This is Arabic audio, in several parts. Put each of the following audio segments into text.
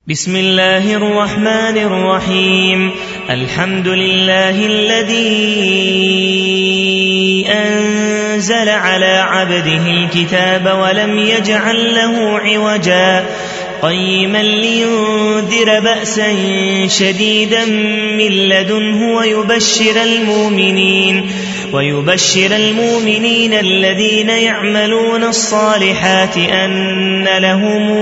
بسم الله الرحمن الرحيم. الحمد لله الذي أنزل على عبده الكتاب ولم يجعل له عوجا قيما لينذر بأسا شديدا من لدنه ويبشر المؤمنين الذين يعملون الصالحات أن لهم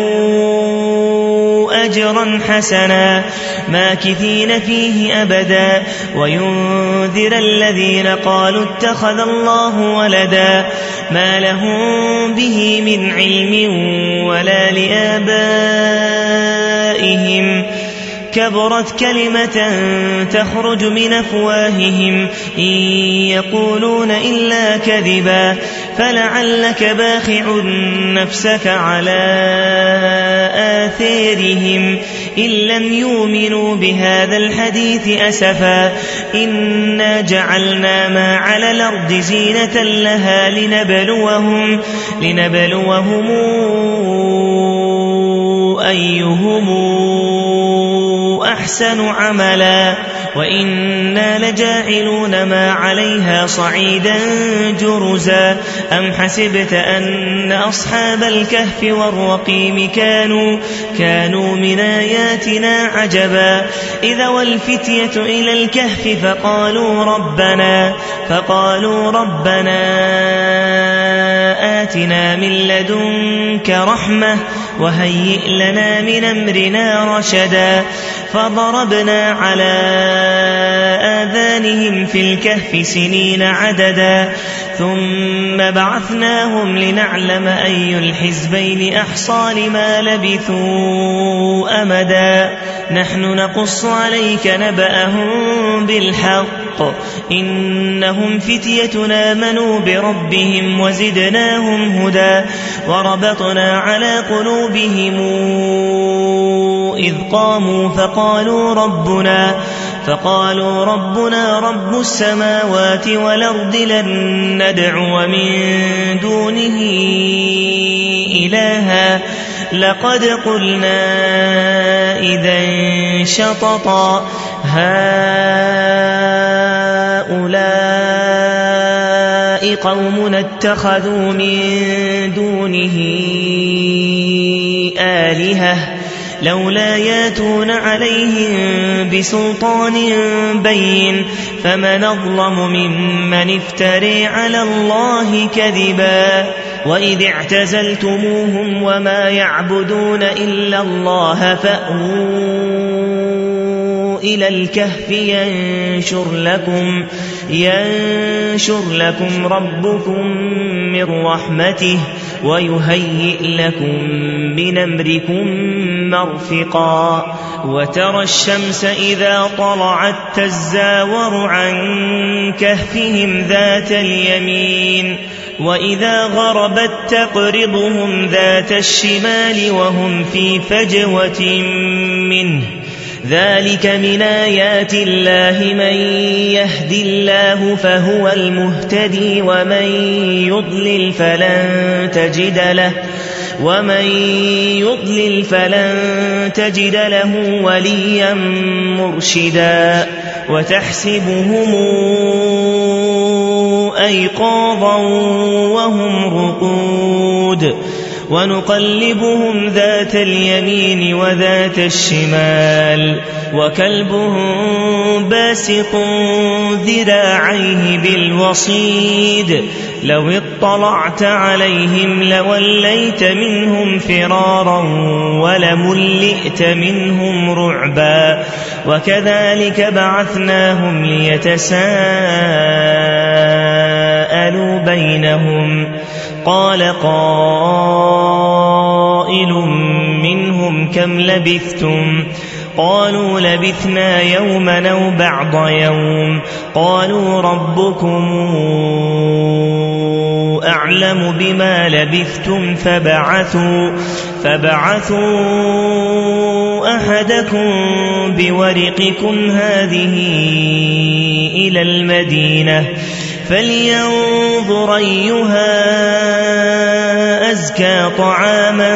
أجرا حسنا ماكثين فيه أبدا وينذر الذين قالوا اتخذ الله ولدا ما لهم به من علم ولا لآبائهم كبرت كلمة تخرج من أفواههم إن يقولون إلا كذبا فلعلك باخع نفسك على آثارهم إن لم يؤمنوا بهذا الحديث أسفا إنا جعلنا ما على الأرض زينة لها لنبلوهم أيهم أحسن عملا وإنا لجاعلون ما عليها صعيدا جرزا أم حسبت أن أصحاب الكهف والرقيم كانوا من آياتنا عجبا إذا والفتية إلى الكهف فقالوا ربنا آتنا من لدنك رحمة وهيئ لنا من أمرنا رشدا فضربنا على آذانهم في الكهف سنين عددا ثم بعثناهم لنعلم أي الحزبين أحصى لما لبثوا أمدا نحن نقص عليك نبأهم بالحق إنهم فتية آمنوا بربهم وزدناهم هدى وربطنا على قلوبهم إذ قاموا فقالوا ربنا رب السماوات والأرض لن ندعو من دونه إلها لقد قلنا إذا شططا هؤلاء قوم اتخذوا من دونه آلهة لولا ياتون عليهم بسلطان بين فمن أظلم ممن افتري على الله كذبا وإذ اعتزلتموهم وما يعبدون إلا الله فأووا إلى الكهف ينشر لكم ربكم من رحمته ويهيئ لكم من أمركم مرفقا وترى الشمس إذا طلعت تزاور عن كهفهم ذات اليمين وإذا غربت تقرضهم ذات الشمال وهم في فجوة منه ذلك من آيات الله من يهد الله فهو المهتدي ومن يضلل فلن تجد له وليا مرشدا وتحسبهم أيقاظا وهم رقود ونقلبهم ذات اليمين وذات الشمال وكلبهم باسط ذراعيه بالوصيد لو اطلعت عليهم لوليت منهم فرارا ولملئت منهم رعبا وكذلك بعثناهم ليتساءلوا بينهم قال قائل منهم كم لبثتم قالوا لبثنا يوما أو بعض يوم قالوا ربكم أعلم بما لبثتم فبعثوا أحدكم بورقكم هذه إلى المدينة فلينظر أيها أزكى طعاما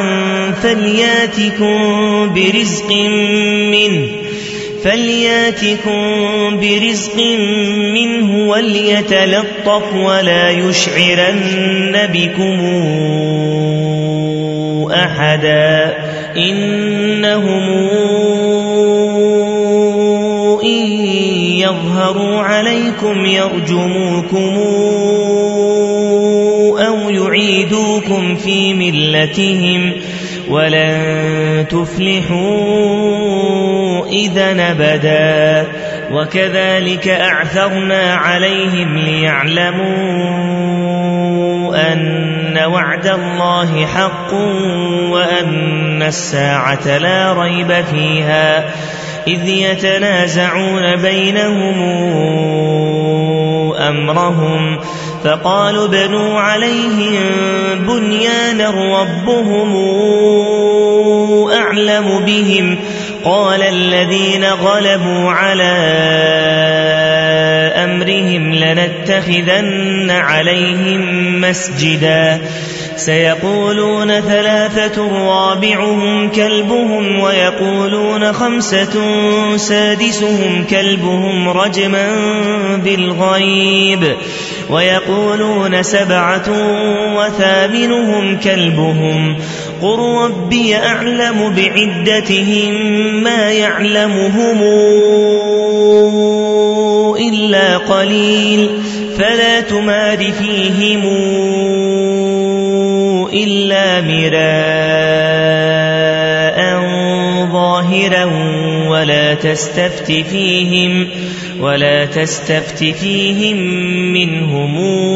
فلياتكم برزق منه وليتلطف ولا يشعرن بكم أحدا إنهم إن يظهروا عليكم يرجموكم أو يعيدوكم في ملتهم ولن تفلحوا إذا أبدا وكذلك أعثرنا عليهم ليعلموا أن وعد الله حق وأن الساعة لا ريب فيها إذ يتنازعون بينهم أمرهم فقالوا ابنوا عليهم بنيانا ربهم أعلم بهم قال الذين غلبوا على أمرهم لنتخذن عليهم مسجدا سيقولون 3 رابعهم كلبهم ويقولون 5 سادسهم كلبهم رجما بالغيب ويقولون 7 وثامنهم كلبهم قل ربي أعلم بعدتهم ما يعلمهم إلا قليل فلا تمار فيهم إلا مراء ظاهرا ولا تستفت فيهم منهم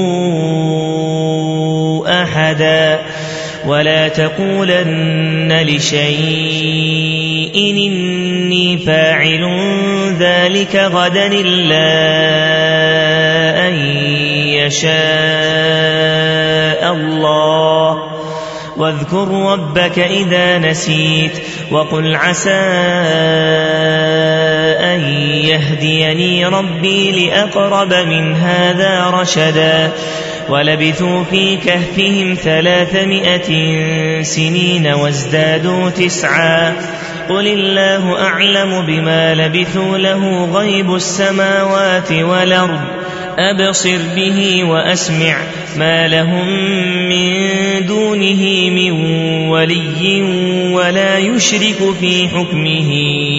أحدا ولا تقولن لشيء إني فاعل ذلك غدا إلا أن يشاء الله واذكر ربك إذا نسيت وقل عسى أن يهديني ربي لأقرب من هذا رشدا ولبثوا في كهفهم 300 سنين وازدادوا 9 قل الله أعلم بما لبثوا له غيب السماوات والأرض أبصر به وأسمع ما لهم من دونه من ولي ولا يشرك في حكمه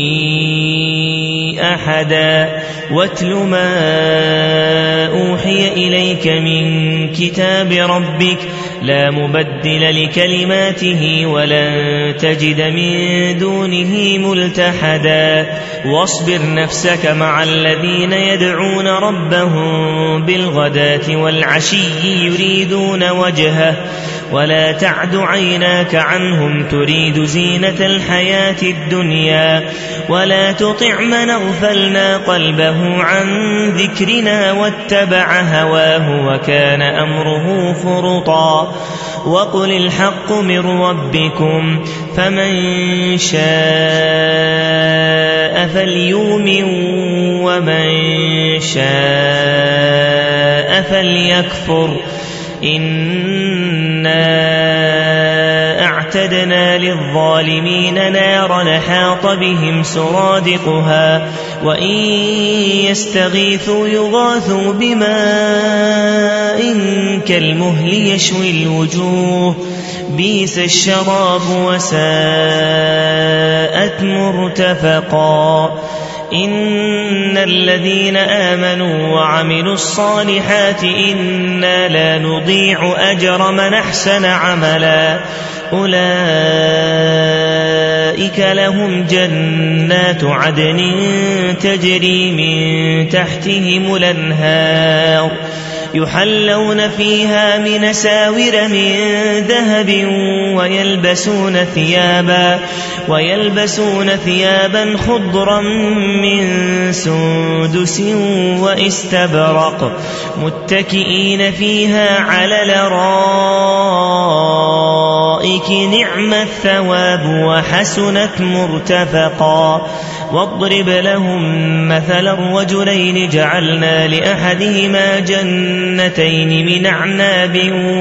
أحدا واتل ما أوحي إليك من كتاب ربك لا مبدل لكلماته ولن تجد من دونه ملتحدا واصبر نفسك مع الذين يدعون ربهم بالغداة والعشي يريدون وجهه ولا تعد عيناك عنهم تريد زينة الحياة الدنيا ولا تطع من اغفلنا قلبه عن ذكرنا واتبع هواه وكان أمره فرطا وقل الحق من ربكم فمن شاء فليؤمن ومن شاء فليكفر إنا أعتدنا للظالمين نارا حاط بهم سرادقها وإن يستغيثوا يغاثوا بماء كالمهل يشوي الوجوه بئس الشراب وساءت مرتفقا إن الذين آمنوا وعملوا الصالحات إنا لا نضيع أجر من أحسن عملا أولئك لهم جنات عدن تجري من تحتهم الأنهار يحلون فيها من أساور من ذهب ويلبسون ثيابا خضرا من سندس واستبرق متكئين فيها على الأرائك الأرائك نعم الثواب وحسنت مرتفقا واضرب لهم مثل الرجلين جعلنا لأحدهما جنتين من أعناب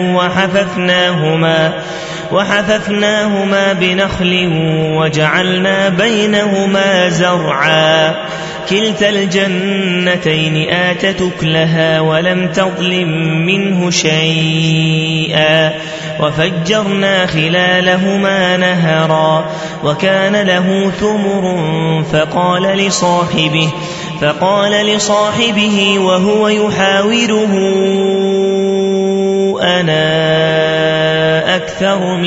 وحففناهما بنخل وجعلنا بينهما زرعا كلتا الجنتين آتت أكلها ولم تظلم منه شيئا وفجرنا خلالهما نهرا وكان له ثمر فقال لصاحبه وهو يحاوره أنا أكثر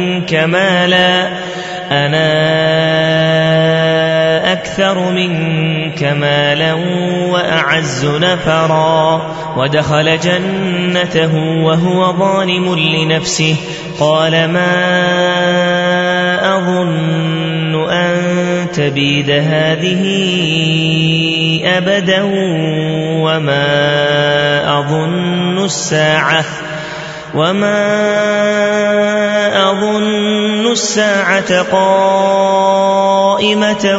منك مالا وأعز نفرا ودخل جنته وهو ظالم لنفسه قال ما أظن أن تبيد هذه أبدا وما أظن الساعة قائمة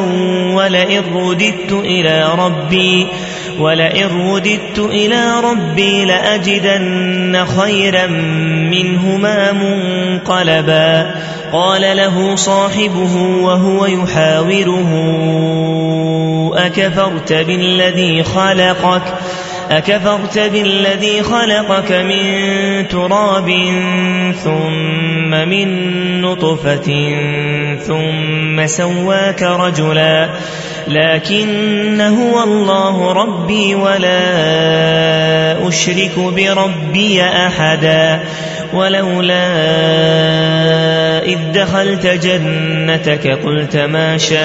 ولئن رددت إلى ربي لأجدن خيرا منهما منقلبا قال له صاحبه وهو يحاوره أكفرت بالذي خلقك من تراب ثم من نطفة ثم سواك رجلا لكن هو الله ربي ولا أشرك بربي أحدا ولولا إذ دخلت جنتك قلت ما شاء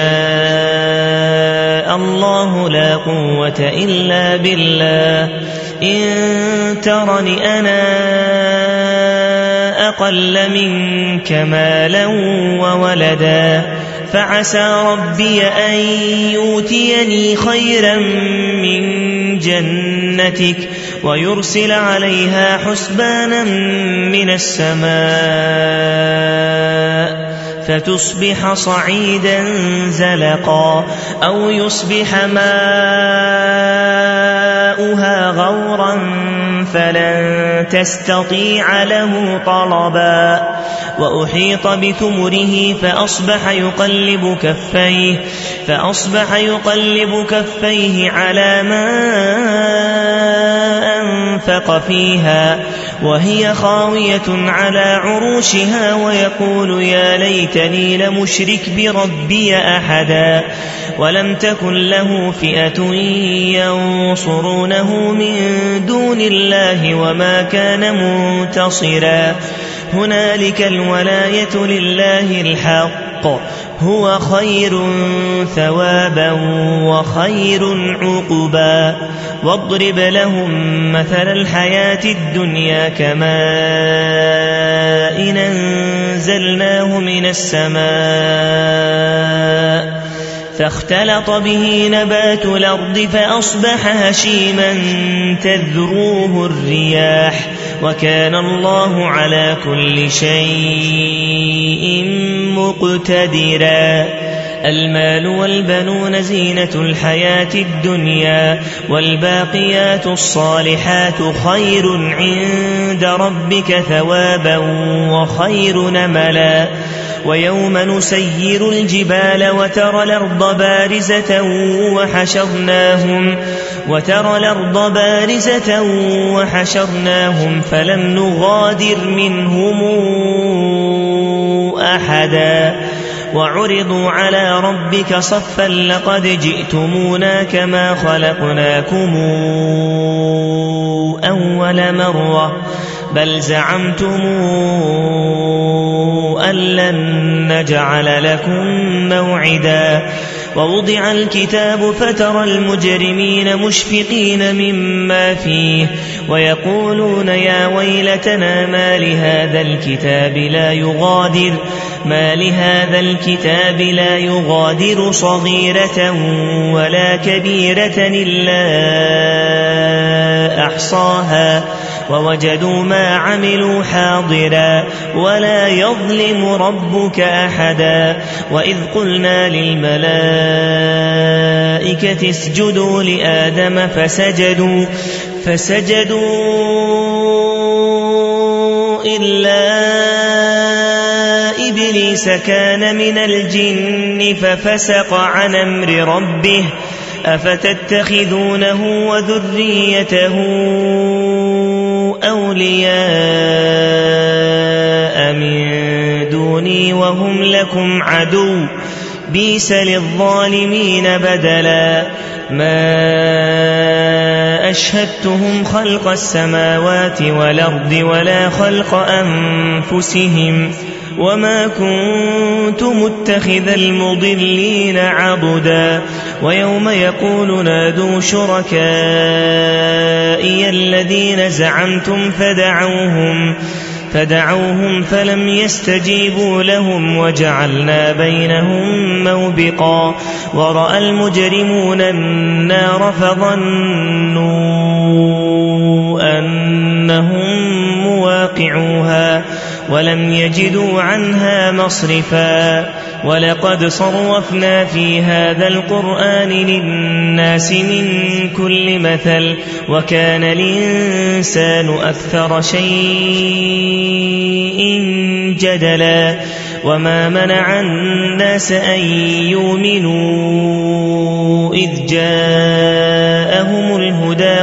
الله لا قوة إلا بالله إن ترني أنا أقل منك مالا وولدا فعسى ربي أن يؤتيني خيرا من جنتك ويرسل عليها حسبانا من السماء فتصبح صعيدا زلقا أو يصبح ماؤها غورا فلن تستطيع له طلبا وأحيط بثمره فأصبح يقلب كفيه على ما أنفق فيها وهي خاوية على عروشها ويقول يا ليتني لمشرك بربي أحدا ولم تكن له فئة ينصرونه من دون الله وما كان منتصرا هنالك الولاية لله الحق هو خير ثوابا وخير عقبا واضرب لهم مثل الحياة الدنيا كماء أنزلناه من السماء فاختلط به نبات الأرض فأصبح هشيما تذروه الرياح وكان الله على كل شيء مقتدرا المال والبنون زينة الحياة الدنيا والباقيات الصالحات خير عند ربك ثوابا وخير نملا ويوم نسير الجبال وترى الأرض بارزة وحشرناهم فلم نغادر منهم أحدا وعرضوا على ربك صفا لقد جئتمونا كما خلقناكم أول مرة بل زعمتم أن لن نجعل لكم موعدا ووضع الكتاب فترى المجرمين مشفقين مما فيه ويقولون يا ويلتنا ما لهذا الكتاب لا يغادر صغيرة ولا كبيرة إلا أحصاها ووجدوا ما عملوا حاضرا ولا يظلم ربك أحدا وإذ قلنا للملائكة اسجدوا لآدم فسجدوا إلا إبليس كان من الجن ففسق عن أمر ربه أفتتخذونه وذريته أولياء من دوني وهم لكم عدو بئس للظالمين بدلا ما أشهدتهم خلق السماوات والأرض ولا خلق أنفسهم وما كنت متخذ المضلين عضدا ويوم يقول نادوا شركائي الذين زعمتم فدعوهم فلم يستجيبوا لهم وجعلنا بينهم موبقا ورأى المجرمون النار فظنوا أنهم مواقعوها ولم يجدوا عنها مصرفا ولقد صرفنا في هذا القرآن للناس من كل مثل وكان الإنسان أكثر شيء جدلا وما منع الناس أن يؤمنوا إذ جاءهم الهدى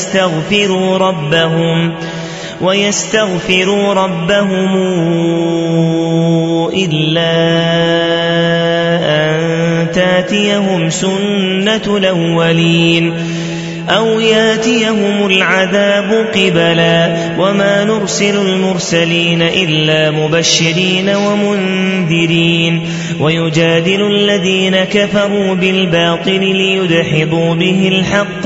ويستغفروا ربهم إلا أن تاتيهم سنة الأولين أو ياتيهم العذاب قبلا وما نرسل المرسلين إلا مبشرين ومنذرين ويجادل الذين كفروا بالباطل ليدحضوا به الحق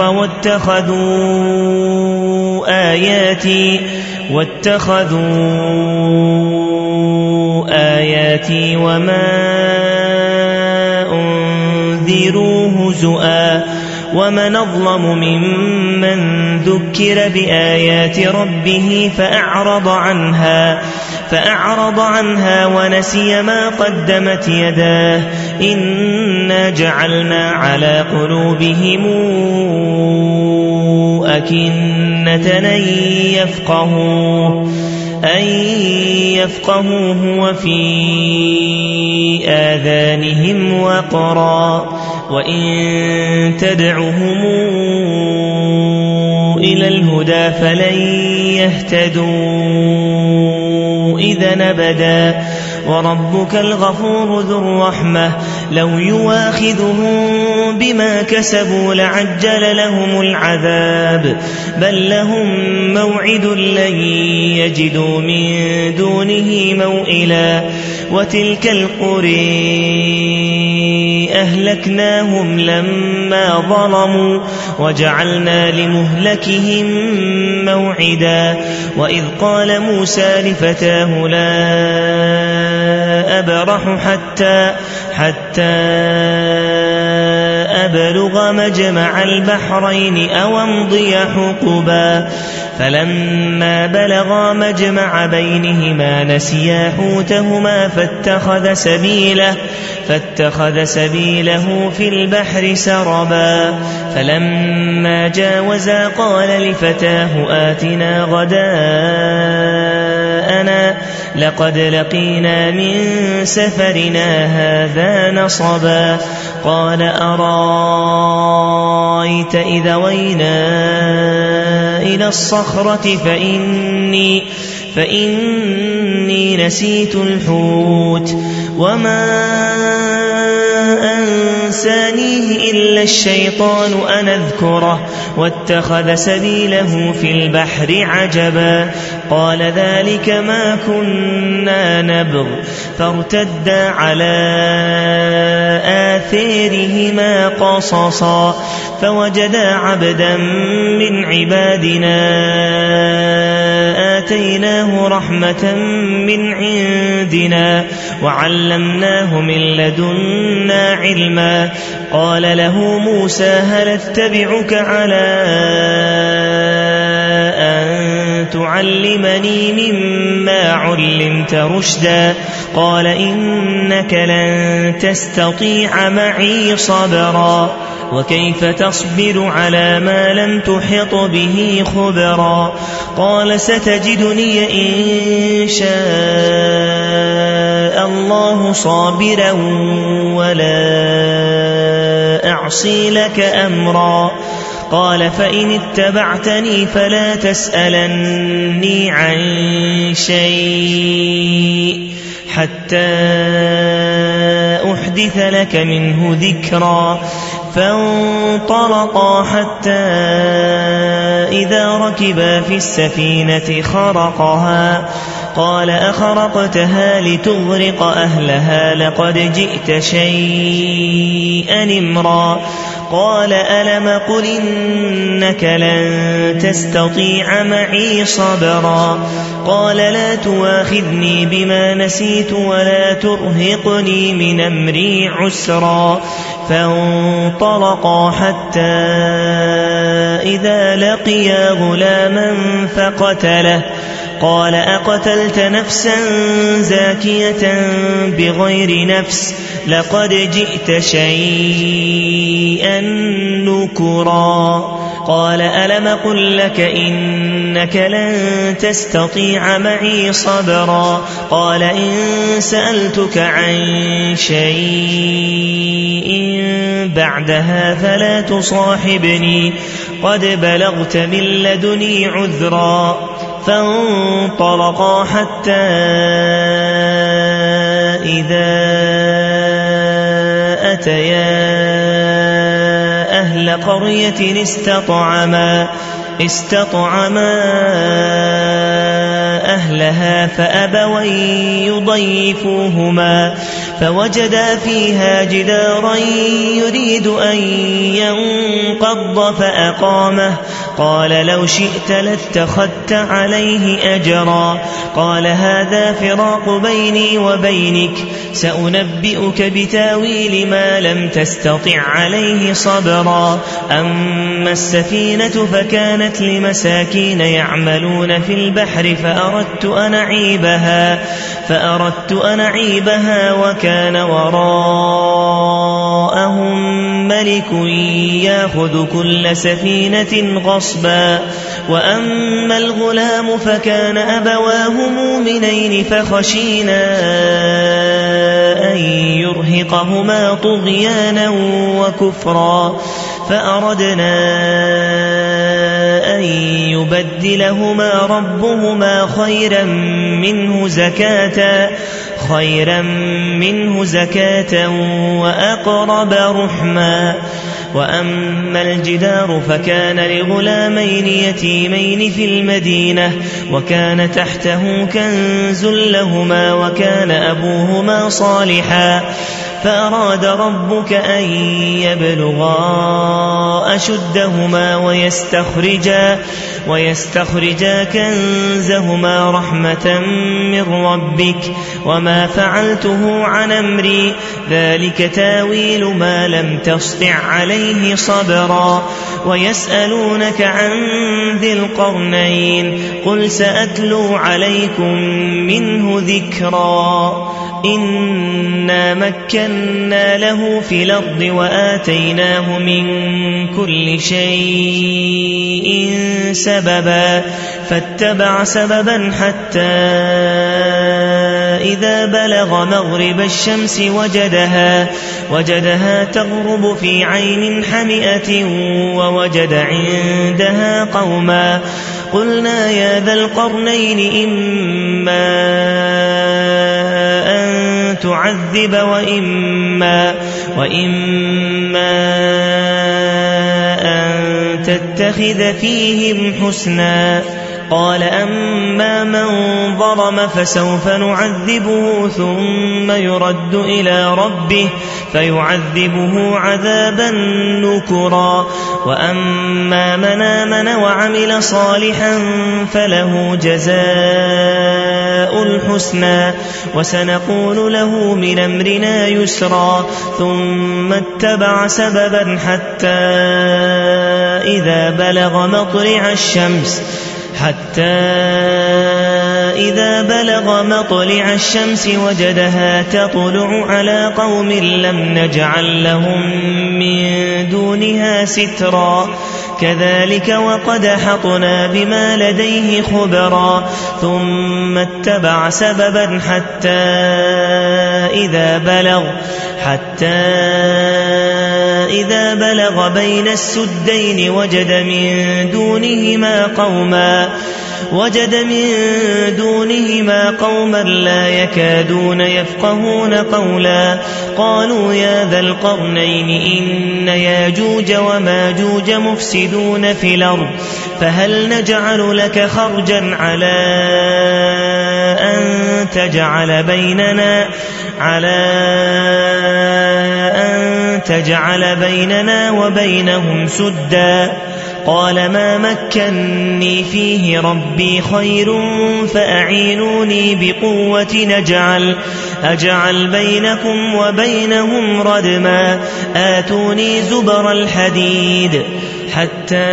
واتخذوا آياتي وما أنذروا هزؤا ومن أظلم ممن ذكر بآيات ربه فأعرض عنها ونسي ما قدمت يداه إنا جعلنا على قلوبهم أكنة أن يفقهوه وفي آذانهم وقرا وإن تدعهم إلى الهدى فلن يهتدوا إذا أبدا وربك الغفور ذو الرحمة لو يواخذهم بما كسبوا لعجل لهم العذاب بل لهم موعد لن يجدوا من دونه موئلا وتلك القرى أهلكناهم لما ظلموا وجعلنا لمهلكهم موعدا وإذ قال موسى لفتاه لا أبرح حتى أبلغ مجمع البحرين أو أمضي حقبا فلما بلغا مجمع بينهما نسيا حوتهما فاتخذ سبيله في البحر سربا فلما جاوزا قال لفتاه آتنا غداءنا لقد لقينا من سفرنا هذا نصبا قال أرايت إذا وينا إلى الصخرة فإني نسيت الحوت وما أنسانيه إلا الشيطان أن أذكره واتخذ سبيله في البحر عجبا قال ذلك ما كنا نبغ فارتدا على آثارهما قصصا فوجدا عبدا من عبادنا آتيناه رحمة من عندنا وعلمناه من لدنا علما قال له موسى هل اتبعك على أن تعلمني مما علمت رشدا قال إنك لن تستطيع معي صبرا وكيف تصبر على ما لم تحط به خبرا قال ستجدني إن شاء الله صابرا ولا أعصي لك أمرا قال فإن اتبعتني فلا تسألني عن شيء حتى أحدث لك منه ذكرا فانطلقا حتى إذا ركبا في السفينة خرقها قال أخرقتها لتغرق أهلها لقد جئت شيئا إمرا قال ألم قل إنك لن تستطيع معي صبرا قال لا تواخذني بما نسيت ولا ترهقني من أمري عسرا فانطلقا حتى إذا لقيا غلاما فقتله قال أقتلت نفسا زاكية بغير نفس لقد جئت شيئا نكرا قال ألم قل لك إنك لن تستطيع معي صبرا قال إن سألتك عن شيء بعدها فلا تصاحبني قد بلغت من لدني عذرا فانطلقا حتى إذا أتيا أهل قرية استطعما أهلها فأبوا يضيفوهما فوجدا فيها جدارا يريد أن ينقض فأقامه قال لو شئت لاتخذت عليه أجرا قال هذا فراق بيني وبينك سأنبئك بتاويل ما لم تستطع عليه صبرا أما السفينة فكانت لمساكين يعملون في البحر فأردت أن أعيبها وكان وراءهم ملك يأخذ كل سفينة غصبا وأما الغلام فكان أبواه مؤمنين فخشينا أن يرهقهما طغيانا وكفرا فأردنا أن يبدلهما ربهما خيرا منه زكاة وأقرب رحما وأما الجدار فكان لغلامين يتيمين في المدينة وكان تحته كنز لهما وكان أبوهما صالحا فأراد ربك أن يبلغا أشدهما ويستخرجا كنزهما رحمة من ربك وما فعلته عن أمري ذلك تاويل ما لم تسطع عليه صبرا ويسألونك عن ذي القرنين قل سأتلو عليكم منه ذكرا إنا مكنا له في الأرض وآتيناه من كل شيء سببا فاتبع سببا حتى إذا بلغ مغرب الشمس وجدها تغرب في عين حمئة ووجد عندها قوما قلنا يا ذا القرنين إما أن تعذب وإما أن تتخذ فيهم حسنا قال أما من ظلم فسوف نعذبه ثم يرد إلى ربه فيعذبه عذابا نكرا وأما من آمن وعمل صالحا فله جزاء الحسنى وسنقول له من أمرنا يسرا ثم اتبع سببا حتى إذا بلغ مطلع الشمس حتى إذا بلغ مطلع الشمس وجدها تطلع على قوم لم نجعل لهم من دونها سترا كذلك وقد أحطنا بما لديه خبرا ثم اتبع سببا حتى إذا بلغ بين السدين وجد من دونهما قوما لا يكادون يفقهون قولا قالوا يا ذا القرنين إن ياجوج وماجوج مفسدون في الأرض فهل نجعل لك خرجا على أن تجعل بيننا وبينهم سدا قال ما مكني فيه ربي خير فأعينوني بقوة أجعل بينكم وبينهم ردما آتوني زبر الحديد حتى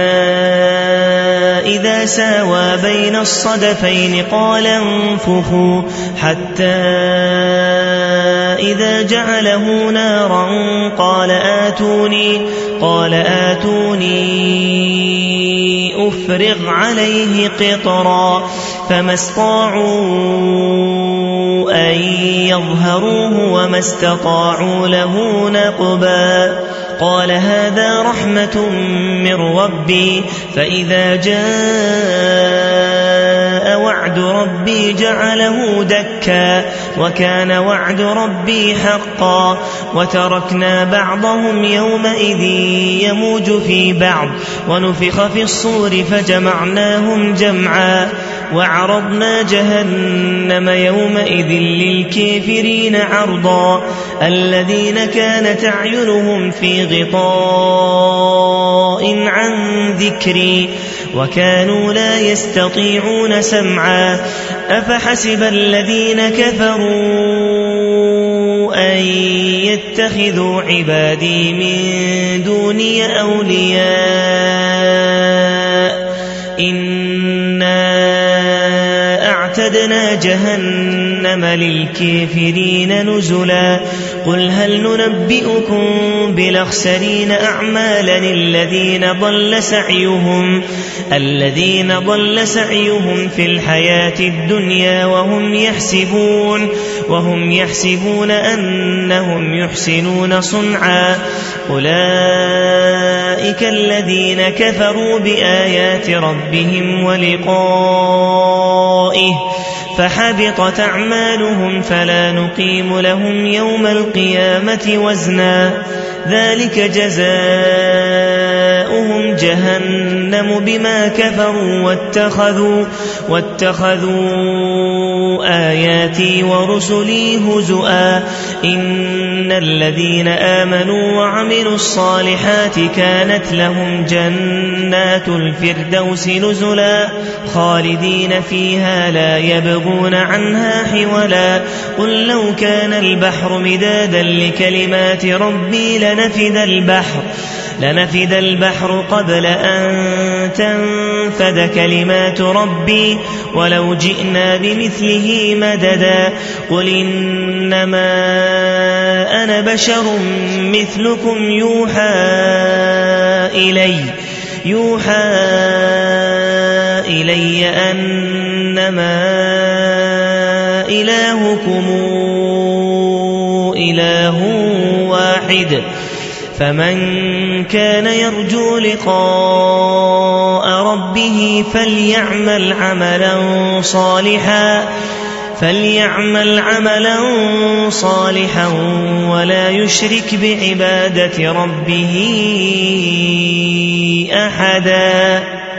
إذا ساوى بين الصدفين قال انفخوا حتى إذا جعله نارا قال آتوني أفرغ عليه قطرا فما استطاعوا أن يظهروه وما استطاعوا له نقبا قال هذا رحمة من ربي فإذا جاء وعد ربي جعله دكا وكان وعد ربي حقا وتركنا بعضهم يومئذ يموج في بعض ونفخ في الصور فجمعناهم جمعا وعرضنا جهنم يومئذ للكافرين عرضا الذين كانت أعينهم في غطاء عن ذكري وكانوا لا يستطيعون سمعا أفحسب الذين كفروا أن يتخذوا عبادي من دوني أولياء إنا أعتدنا جهنم للكافرين نزلا قل هل ننبئكم بالأخسرين أعمالا الذين ضل سعيهم في الحياة الدنيا وهم يحسبون أنهم يحسنون صنعا أولئك الذين كفروا بآيات ربهم ولقائه فحبطت أعمالهم فلا نقيم لهم يوم القيامة وزنا ذلك جزاؤهم جهنم بما كفروا واتخذوا آياتي ورسلي هزؤا إن الذين آمنوا وعملوا الصالحات كانت لهم جنات الفردوس نزلا خالدين فيها لا يبغون عنها حولا قل لو كان البحر مدادا لكلمات ربي لنفد البحر قبل أن تنفد كلمات ربي ولو جئنا بمثله مددا قل إنما أنا بشر مثلكم يوحى إلي أنما إلهكم إله واحد فمن كان يرجو لقاء ربه فليعمل عملا صالحا ولا يشرك بعبادة ربه أحدا.